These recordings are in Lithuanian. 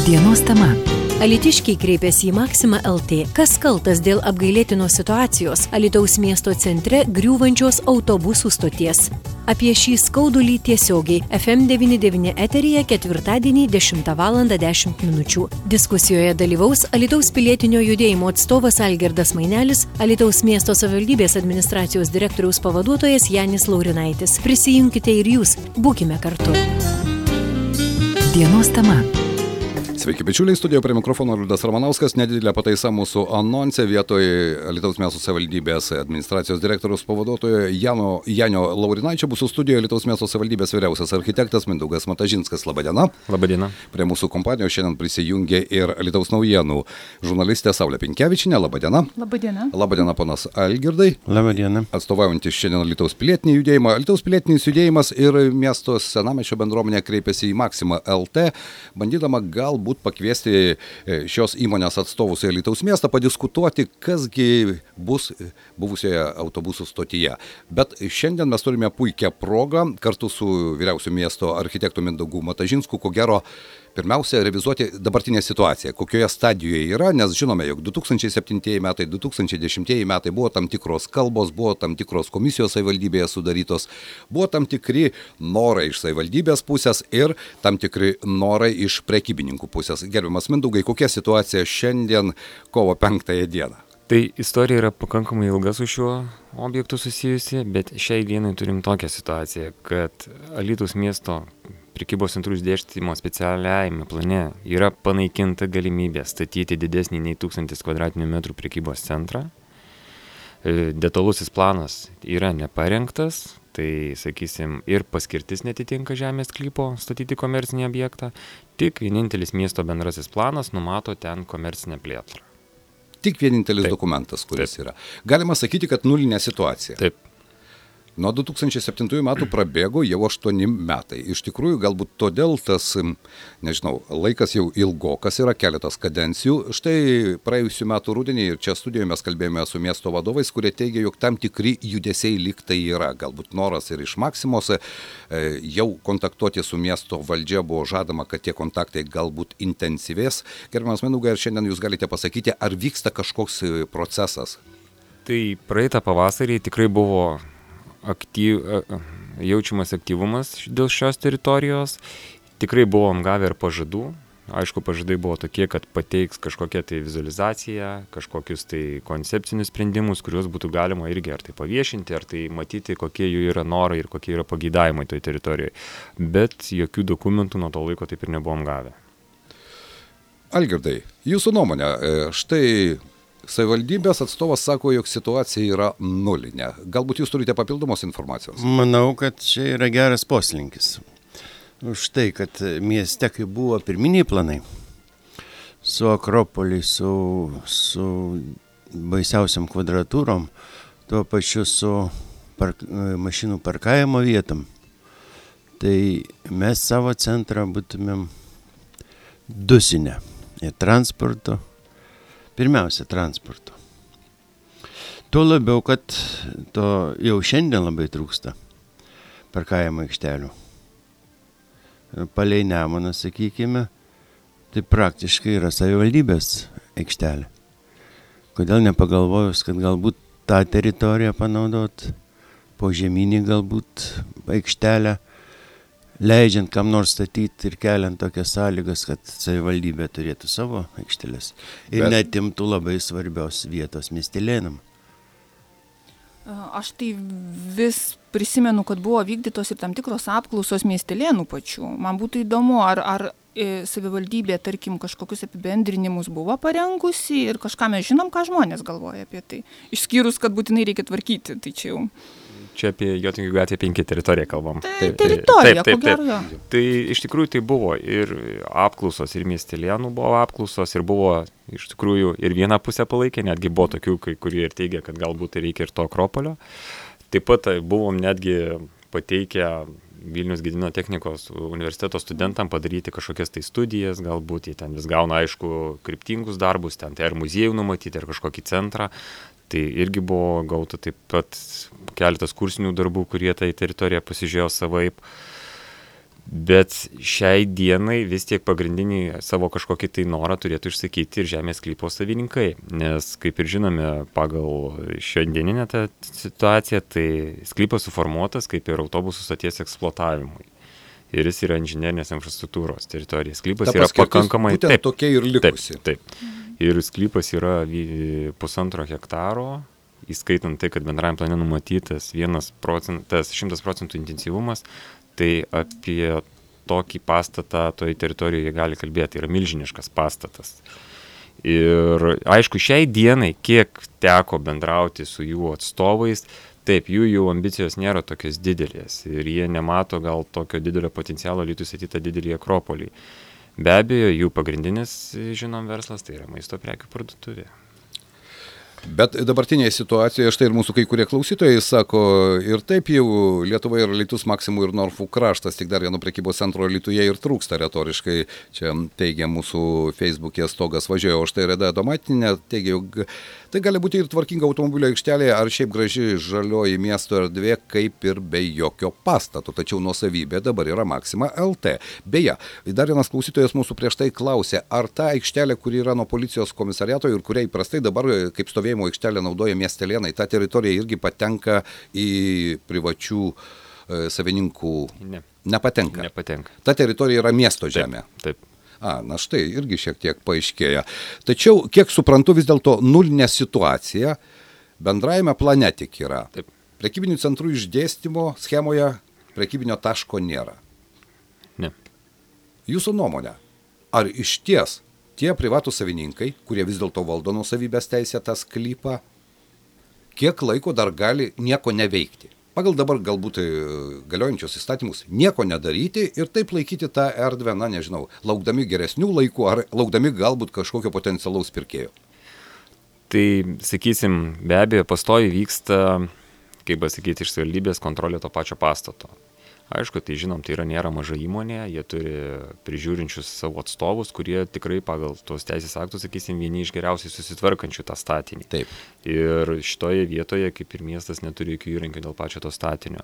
Dienos tema. Alytiškiai kreipėsi į Maxima LT. Kas kaltas dėl apgailėtinos situacijos Alytaus miesto centre griūvančios autobusų stoties? Apie šį skaudulį tiesiogiai FM99 eteryje ketvirtadienį 10:10 min. Diskusijoje dalyvaus Alytaus pilietinio judėjimo atstovas Algirdas Mainelis, Alytaus miesto savivaldybės administracijos direktoriaus pavaduotojas Janis Laurinaitis. Prisijunkite ir jūs, būkime kartu. Dienos tema. Sveiki, bičiuliai, studijoje prie mikrofono Liudas Ramanauskas. Nedidelė pataisa mūsų anonse vietoj Alytaus miesto savivaldybės administracijos direktoriaus pavaduotojo Janio Laurinaičio bus studijoje Alytaus miesto savivaldybės vyriausias architektas Mindaugas Matažinskas. Labadiena. Labadiena. Prie mūsų kompanijos šiandien prisijungė ir Alytaus naujienų žurnalistė Saulė Pinkevičienė. Labadiena. Labadiena. Labadiena, ponas Algirdai. Labadiena. Atstovaujantis šiandien Alytaus pilietinį judėjimą. Alytaus pilietinis judėjimas ir miesto senamiesčio bendruomenė kreipėsi į Maxima LT, bandydama galbūt pakviesti šios įmonės atstovus į Alytaus miestą, padiskutuoti, kasgi bus buvusioje autobusų stotyje. Bet šiandien mes turime puikią progą kartu su vyriausiu miesto architektu Mindaugu Matažinsku, ko gero, pirmiausia, revizuoti dabartinę situaciją, kokioje stadijoje yra, nes žinome, jog 2007 metai, 2010 metai buvo tam tikros kalbos, buvo tam tikros komisijos savivaldybėje sudarytos, buvo tam tikri norai iš savivaldybės pusės ir tam tikri norai iš prekybininkų pusės. Gerbiamas Mindaugai, kokia situacija šiandien kovo 5 dieną? Tai istorija yra pakankamai ilga su šiuo objektu susijusi, bet šiai dienai turim tokią situaciją, kad Alytaus miesto prekybos centrų išdėstymo specialiajame plane yra panaikinta galimybė statyti didesnį nei 1000 m² prekybos centrą. Detalusis planas yra neparengtas, tai, sakysim, ir paskirtis netitinka žemės sklypo statyti komercinį objektą, tik vienintelis miesto bendrasis planas numato ten komercinę plėtrą. Tik vienintelis dokumentas, kuris yra. Galima sakyti, kad nulinė situacija. Taip. Nuo 2007 metų prabėgo jau 8 metai. Iš tikrųjų, galbūt todėl tas, nežinau, laikas jau ilgokas yra, keletas kadencijų. Štai praėjusių metų rudenį ir čia studijoje mes kalbėjome su miesto vadovais, kurie teigia, jog tam tikri judesiai lyg tai yra. Galbūt noras ir iš Maksimos jau kontaktuoti su miesto valdžia, buvo žadama, kad tie kontaktai galbūt intensyvės. Gerbiamas Mindaugai, ar šiandien jūs galite pasakyti, ar vyksta kažkoks procesas? Tai praeitą pavasarį tikrai buvo jaučiamas aktyvumas dėl šios teritorijos. Tikrai buvom gavę ir pažadų. Aišku, pažadai buvo tokie, kad pateiks kažkokią tai vizualizaciją, kažkokius tai koncepcinius sprendimus, kuriuos būtų galima irgi ar tai paviešinti, ar tai matyti, kokie jų yra norai ir kokie yra pageidavimai toj teritorijoje. Bet jokių dokumentų nuo to laiko taip ir nebuvom gavę. Algirdai, jūsų nuomonė, štai savivaldybės atstovas sako, jog situacija yra nulinė. Galbūt jūs turite papildomos informacijos? Manau, kad čia yra geras poslinkis. Už tai, kad mieste, kai buvo pirminiai planai, su Akropoliai, su baisiausiam kvadratūrom, tuo pačiu su mašinų parkavimo vietom, tai mes savo centrą būtumėm dusinę į transporto. Pirmiausia, transporto. Tuo labiau, kad to jau šiandien labai trūksta parkavimo aikštelių. Palei Nemuną, sakykime, tai praktiškai yra savivaldybės aikštelė. Kodėl nepagalvojus, kad galbūt tą teritoriją panaudot, požeminį galbūt aikštelę, leidžiant kam nors statyti ir keliant tokias sąlygas, kad savivaldybė turėtų savo aikštelės ir netimtų labai svarbios vietos miestelėnam. Aš tai vis prisimenu, kad buvo vykdytos ir tam tikros apklausos miestelėnų pačių. Man būtų įdomu, ar savivaldybė, tarkim, kažkokius apibendrinimus buvo parengusi ir kažką mes žinom, ką žmonės galvoja apie tai. Išskyrus, kad būtinai reikia tvarkyti, tai čia jau... Čia apie Jotvingių gatvę 5 teritoriją kalbam. Teritorija, ko gero. Tai iš tikrųjų tai buvo ir apklausos, ir miestelėnų buvo apklausos, ir buvo iš tikrųjų ir vieną pusę palaikė, netgi buvo tokių, kurie ir teigia, kad galbūt reikia ir to Akropolio. Taip pat buvom netgi pateikę Vilniaus Gedimino technikos universiteto studentam padaryti kažkokias tai studijas, galbūt jie ten vis gauna, aišku, kryptingus darbus, ten tai ar muziejų numatyti, ar kažkokį centrą. Tai irgi buvo gauta taip pat keletas kursinių darbų, kurie tai teritoriją pasižiūrėjo savaip. Bet šiai dienai vis tiek pagrindinį savo kažkokį tai norą turėtų išsakyti ir žemės sklypo savininkai, nes kaip ir žinome pagal šiandieninę tą situaciją, tai sklypas suformuotas kaip ir autobusų stoties eksploatavimui. Ir jis yra inžinerinės infrastruktūros teritorija. Sklypas yra pakankamai... Būtent tokia ir likusi. Taip. Ir sklypas yra 1,5 hektaro, įskaitant tai, kad bendrajam plane numatytas 100% intensyvumas, tai apie tokį pastatą toje teritorijoje gali kalbėti, tai yra milžiniškas pastatas. Ir aišku, šiai dienai, kiek teko bendrauti su jų atstovais, taip, jų ambicijos nėra tokios didelės ir jie nemato gal tokio didelio potencialo Alytui statyti tą didelį akropolį. Be abejo, jų pagrindinis, žinom, verslas tai yra maisto prekių parduotuvė. Bet dabartinėje situacijoje, štai ir mūsų kai kurie klausytojai sako, ir taip jau Lietuva yra Alytus, Maksimų ir Norfų kraštas, tik dar vieno prekybos centro Alytuje ir trūksta retoriškai, čia teigia mūsų Facebook'e Stogas važiuoja, o štai Reda Adomatinė teigia, jog tai gali būti ir tvarkinga automobilio aikštelė, ar šiaip graži žalioji miesto erdvė, kaip ir be jokio pastato, tačiau nuosavybė dabar yra Maxima LT. Beje, dar vienas klausytojas mūsų prieš tai klausė, ar ta aikštelė, kuri yra nuo policijos komisariato ir kuria įprastai dabar kaip stovėjimo aikštelė naudoja miestelėnai, ta teritorija irgi patenka į privačių savininkų? Ne. Nepatenka? Nepatenka. Ta teritorija yra miesto žemė? Taip. Na štai, irgi šiek tiek paaiškėja. Tačiau, kiek suprantu, vis dėlto nulinė situacija bendrajame plane tik yra. Taip. Prekybinių centrų išdėstymo schemoje prekybinio taško nėra. Ne. Jūsų nuomonė, ar iš ties tie privatūs savininkai, kurie vis dėlto valdo nuosavybės teisę tą sklypą, kiek laiko dar gali nieko neveikti? Pagal dabar galbūt galiojančius įstatymus nieko nedaryti ir taip laikyti tą erdvę, nežinau, laukdami geresnių laikų ar laukdami galbūt kažkokio potencialaus pirkėjo. Tai, sakysim, be abejo, pastoviai vyksta, kaip pasakyti, iš savivaldybės kontrolė to pačio pastato. Aišku, tai žinom, tai nėra maža įmonė, jie turi prižiūrinčius savo atstovus, kurie tikrai pagal tuos teisės aktus, sakysim, vieni iš geriausiai susitvarkančių tą statinį. Taip. Ir šitoje vietoje, kaip ir miestas, neturi jokių įrankių dėl pačio to statinio.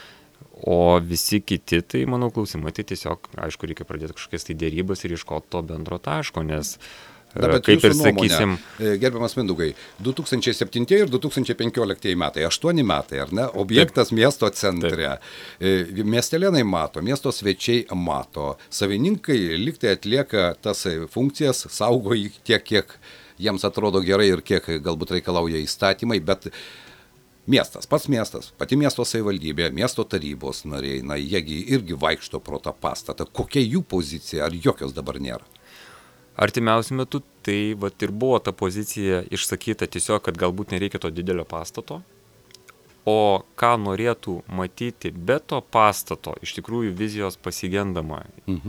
O visi kiti, tai mano klausimai, tai tiesiog, aišku, reikia pradėti kažkokias tai dėrybas ir ieškoti to bendro taško, nes kaip ir sakysim... Gerbiamas Mindaugai, 2007 ir 2015 metai, 8 metai, ar ne? Objektas miesto centre. Miestelėnai mato, miesto svečiai mato, savininkai lygtai atlieka tas funkcijas, saugo jį tiek, kiek jiems atrodo gerai ir kiek galbūt reikalauja įstatymai, bet miestas, pats miestas, pati miesto savivaldybė, miesto tarybos nariai, jiegi irgi vaikšto pro tą pastatą. Kokia jų pozicija, ar jokios dabar nėra? Artimiausiu metu tai ir buvo ta pozicija išsakyta tiesiog, kad galbūt nereikia to didelio pastato, o ką norėtų matyti be to pastato, iš tikrųjų vizijos pasigendama.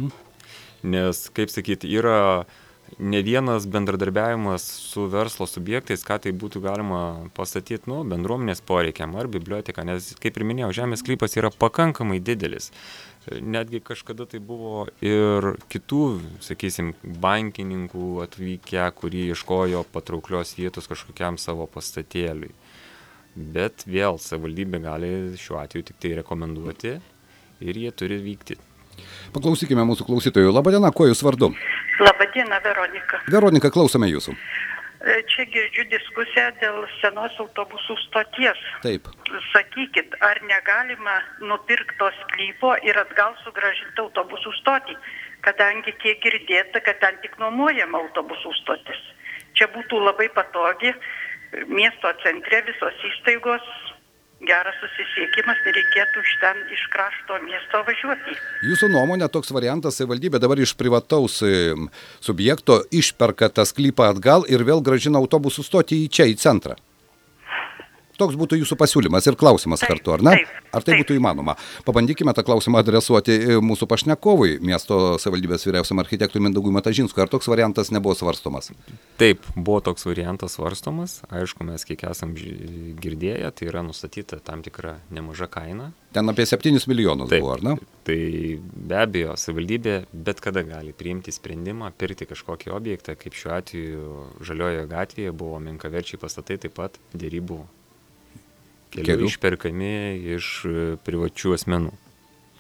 Nes, kaip sakyti, yra ne vienas bendradarbiavimas su verslo subjektais, ką tai būtų galima pastatyti, bendruomenės poreikiam ar biblioteką, nes, kaip ir minėjau, žemės sklypas yra pakankamai didelis. Netgi kažkada tai buvo ir kitų, sakysim, bankininkų atvykę, kurie ieškojo patrauklios vietos kažkokiam savo pastatėliui. Bet vėl savivaldybė gali šiuo atveju tik tai rekomenduoti ir jie turi vykti. Paklausykime mūsų klausytojų. Labadiena, kuo jūs vardu? Labadiena, Veronika. Veronika, klausome jūsų. Čia girdžiu diskusiją dėl senos autobusų stoties. Taip. Sakykit, ar negalima nupirkti to sklypo ir atgal sugrąžinti autobusų stotį, kadangi kiek girdėta, kad ten tik nuomojama autobusų stotis. Čia būtų labai patogi, miesto centre visos įstaigos, geras susisiekimas, nereikėtų iš krašto miesto važiuoti. Jūsų nuomonė, toks variantas, savivaldybė dabar iš privataus subjekto išperka tą sklypą atgal ir vėl grąžina autobusų stotį į centrą. Toks būtų jūsų pasiūlymas ir klausimas kartu, ar ne? Ar tai būtų įmanoma? Pabandykime tą klausimą adresuoti mūsų pašnekovui, miesto savivaldybės vyriausiam architektui Mindaugui Matažinskui. Ar toks variantas nebuvo svarstomas? Taip, buvo toks variantas svarstomas. Aišku, mes kiek esam girdėję, tai yra nustatyta tam tikra nemaža kaina. Ten apie 7 milijonus buvo, ar ne? Tai be abejo, savivaldybė bet kada gali priimti sprendimą, pirkti kažkokį objektą, kaip šiuo atveju Žaliojoje gatvėje buvo menkaverčiai pastatai, taip pat dėrybų kelių išperkami iš privačių asmenų.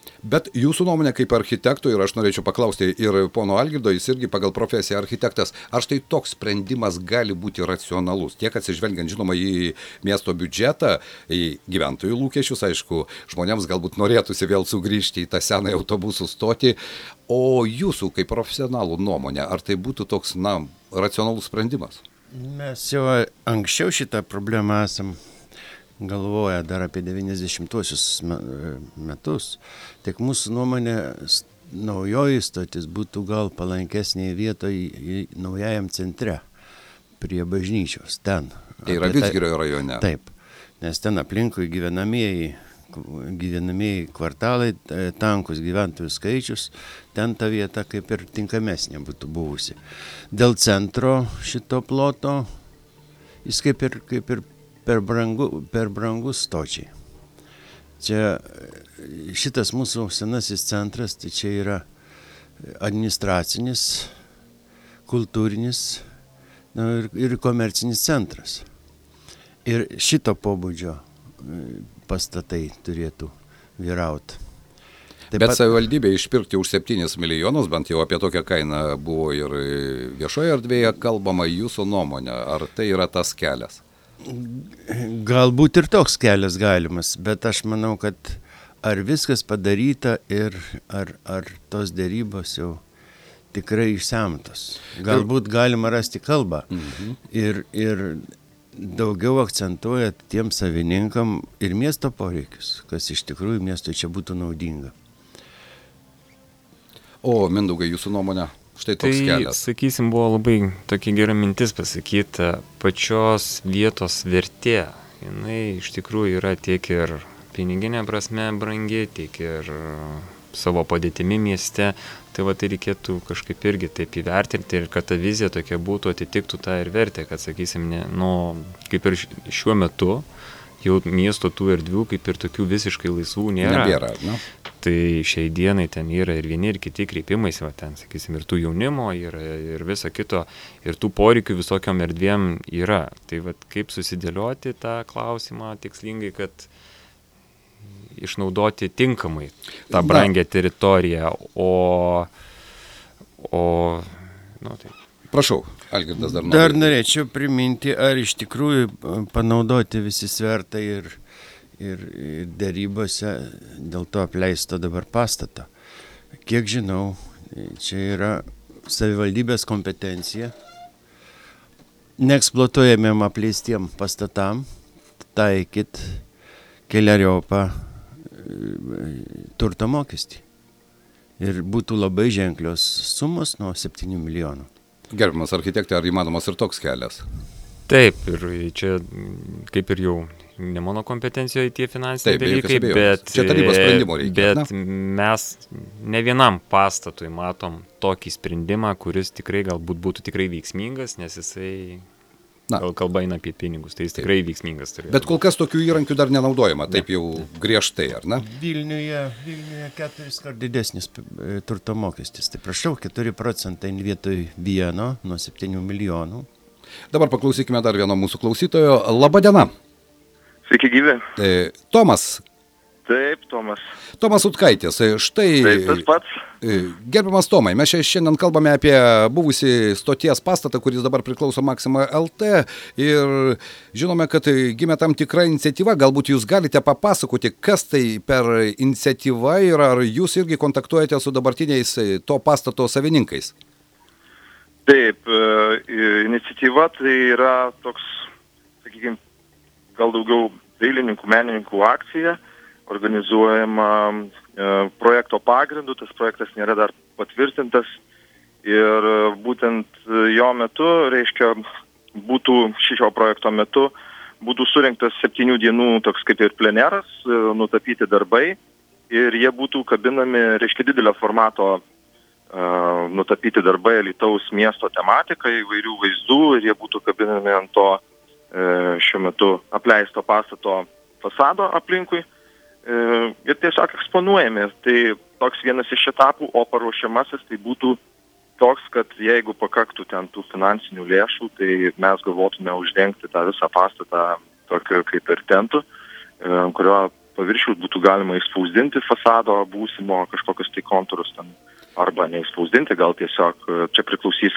Bet jūsų nuomonė kaip architektų, ir aš norėčiau paklausti ir pono Algirdo, jis irgi pagal profesiją architektas, ar štai toks sprendimas gali būti racionalus, tiek atsižvelgiant žinoma į miesto biudžetą, į gyventojų lūkesčius, aišku, žmonėms galbūt norėtųsi vėl sugrįžti į tą senąją autobusų stotį, o jūsų kaip profesionalų nuomonė, ar tai būtų toks, racionalus sprendimas? Mes jau anksčiau šitą problemą esam galvoja dar apie 90-uosius metus, tik mūsų nuomonė naujoji stotis būtų gal palankesnėje vietoje naujajam centre, prie bažnyčios, ten. Tai yra Vidzgirio rajone. Taip, nes ten aplinkui gyvenamieji kvartalai, tankus gyventojų skaičius, ten ta vieta kaip ir tinkamesnė būtų buvusi. Dėl centro šito ploto, jis kaip ir per brangus stočiai. Čia šitas mūsų senasis centras, tai čia yra administracinis, kultūrinis ir komercinis centras. Ir šito pobūdžio pastatai turėtų vyrauti. Bet savivaldybė išpirkti už 7 milijonus, bent jau apie tokią kainą buvo ir viešoje erdvėje kalbama, jūsų nuomonė, ar tai yra tas kelias? Galbūt ir toks kelias galimas, bet aš manau, kad ar viskas padaryta ir ar tos dėrybos jau tikrai išsemtos. Galbūt galima rasti kalbą ir daugiau akcentuoja tiem savininkam ir miesto poreikius, kas iš tikrųjų miestui čia būtų naudinga. O Mindaugai, jūsų nuomonė? Štai toks kelias. Sakysim, buvo labai tokia gera mintis pasakyti, pačios vietos vertė. Jinai iš tikrųjų yra tiek ir piniginė prasme brangi, tiek ir savo padėtimi mieste. Tai tai reikėtų kažkaip irgi taip įvertinti ir kad ta vizija tokia būtų, atitiktų tą ir vertę, kad sakysim, kaip ir šiuo metu jau miesto tų erdvių kaip ir tokių visiškai laisvų nėra. Tai šiai dienai ten yra ir vieni ir kiti kreipimais, ten, sakysim, ir tų jaunimo, ir viso kito, ir tų poreikių visokiom erdvėm yra. Tai kaip susidėlioti tą klausimą tikslingai, kad išnaudoti tinkamai tą brangią teritoriją, tai. Prašau, Algirdas dar nori. Dar norėčiau priminti, ar iš tikrųjų panaudoti visi svertai ir dėrybose dėl to apleisto dabar pastato. Kiek žinau, čia yra savivaldybės kompetencija neeksploatuojamiem apleistiem pastatam taikyt keleriopą turto mokestį. Ir būtų labai ženklios sumos nuo 7 milijonų. Gerbiamas architektė, ar įmanomas ir toks kelias? Taip, ir čia kaip ir jau ne mano kompetencijoje tie finansiniai dalykai, bet mes ne vienam pastatui matom tokį sprendimą, kuris tikrai galbūt būtų tikrai veiksmingas, nes jisai kalba eina apie pinigus, tai jis tikrai veiksmingas. Bet kol kas tokių įrankių dar nenaudojama, taip jau griežtai, ar ne? Vilniuje 4 kart didesnis turto mokestis, tai prašau, 4% vietoj 1 nuo 7 milijonų. Dabar paklausykime dar vieno mūsų klausytojo. Labą dieną. Sveiki gyvi. Tomas. Taip, Tomas. Tomas Utkaitis. Štai. Taip, tas pats. Gerbiamas Tomai, mes šiandien kalbame apie buvusį stoties pastatą, kuris dabar priklauso Maxima LT ir žinome, kad gimė tam tikra iniciatyva. Galbūt jūs galite papasakoti, kas tai per iniciatyva ir ar jūs irgi kontaktuojate su dabartiniais to pastato savininkais? Taip, iniciatyva tai yra toks, sakykime, gal daugiau dailininkų, menininkų akcija, organizuojama projekto pagrindu, tas projektas nėra dar patvirtintas ir būtent jo metu, reiškia, šio projekto metu būtų surinktas 7 dienų toks kaip ir pleneras, nutapyti darbai ir jie būtų kabinami, reiškia, didelio formato nutapyti darbai Alytaus miesto tematika, įvairių vaizdų ir jie būtų kabinami ant to šiuo metu apleisto pastato fasado aplinkui ir tiesiog eksponuojami. Tai toks vienas iš etapų, o paruošiamasis tai būtų toks, kad jeigu pakaktų ten tų finansinių lėšų, tai mes galvotume uždengti tą visą pastatą tokiu kaip ir tentu, kurio paviršiaus būtų galima išspausdinti fasado būsimo kažkokius tai kontūrus ten, arba neišspausdinti, gal tiesiog čia priklausys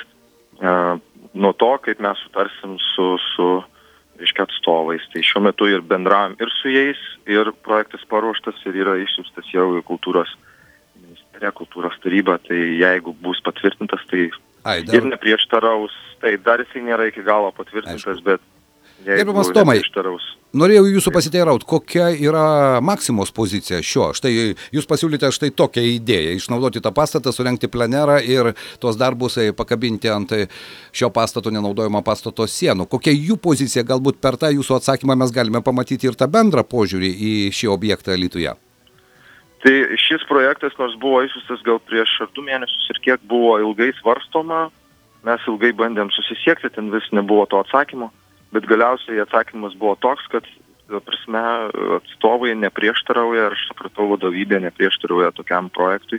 nuo to, kaip mes sutarsim su reiškia atstovais. Tai šiuo metu ir bendravom ir su jais, ir projektas paruoštas ir yra išsiųstas jau į kultūros ministeriją, kultūros tarybą, tai jeigu bus patvirtintas, tai ir neprieštaraus, tai dar jisai nėra iki galo patvirtintas, bet Gerbiamas Tomai, norėjau jūsų pasiteirauti, kokia yra Maksimos pozicija šio. Štai jūs pasiūlyte štai tokią idėją, išnaudoti tą pastatą, surengti plenerą ir tuos darbus pakabinti ant šio pastato nenaudojimo pastato sienų. Kokia jų pozicija, galbūt per tą jūsų atsakymą mes galime pamatyti ir tą bendrą požiūrį į šį objektą Alytuje? Tai šis projektas, nors buvo išsiųstas gal prieš 2 mėnesius ir kiek buvo ilgai svarstoma, mes ilgai bandėm susisiekti, ten vis nebuvo to atsakymo. Bet galiausiai atsakymas buvo toks, kad prasme, atstovai neprieštarauja, aš supratau, vadovybė neprieštarauja tokiam projektui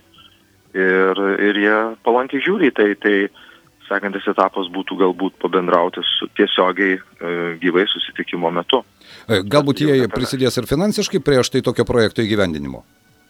ir jie palankiai žiūri. Tai sekantis etapas būtų galbūt pabendrauti tiesiogiai gyvai susitikimo metu. Galbūt jie prisidės ir finansiškai prie štai tokio projekto įgyvendinimo?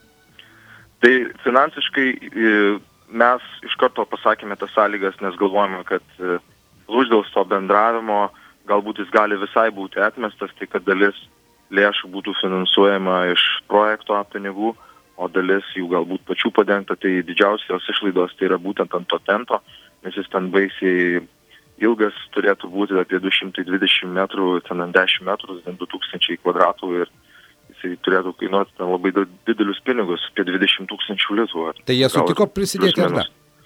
Tai finansiškai mes iš karto pasakėme tas sąlygas, nes galvojame, kad lūždėls to bendravimo galbūt jis gali visai būti atmestas, tai kad dalis lėšų būtų finansuojama iš projekto pinigų, o dalis jų galbūt pačių padengta, tai didžiausios išlaidos tai yra būtent ant to tento, nes jis ten baisiai ilgas turėtų būti apie 220 metrų, ten ant 10 metrų, 2000 kvadratų ir jisai turėtų kainuoti ten labai didelius pinigus, apie 20 000 litų. Tai jie sutiko prisidėti ar ne?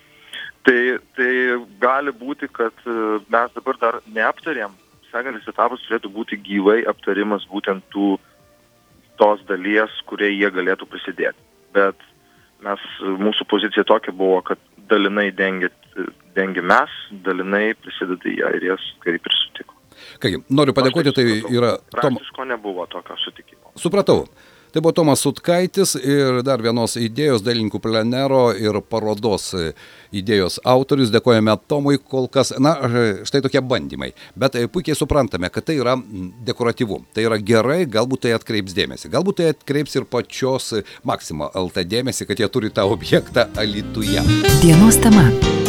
Tai gali būti, kad mes dabar dar neaptarėm. Sekantis etapas turėtų būti gyvai aptarimas būtent tos dalies, kurie jie galėtų prisidėti. Bet mūsų pozicija tokia buvo, kad dalinai dengia mes, dalinai prisideda jie ir jas kaip ir sutiko. Kągi, noriu padėkoti, tai yra... Praktiško nebuvo tokio sutikimo. Supratau. Tai buvo Tomas Sutkaitis ir dar vienos idėjos dailininkų plenero ir parodos idėjos autorius. Dėkojame Tomui kol kas. Na, štai tokie bandymai. Bet puikiai suprantame, kad tai yra dekoratyvu. Tai yra gerai, galbūt tai atkreips dėmesį. Galbūt tai atkreips ir pačios Maxima LT dėmesį, kad jie turi tą objektą Alytuje. Dienos tema.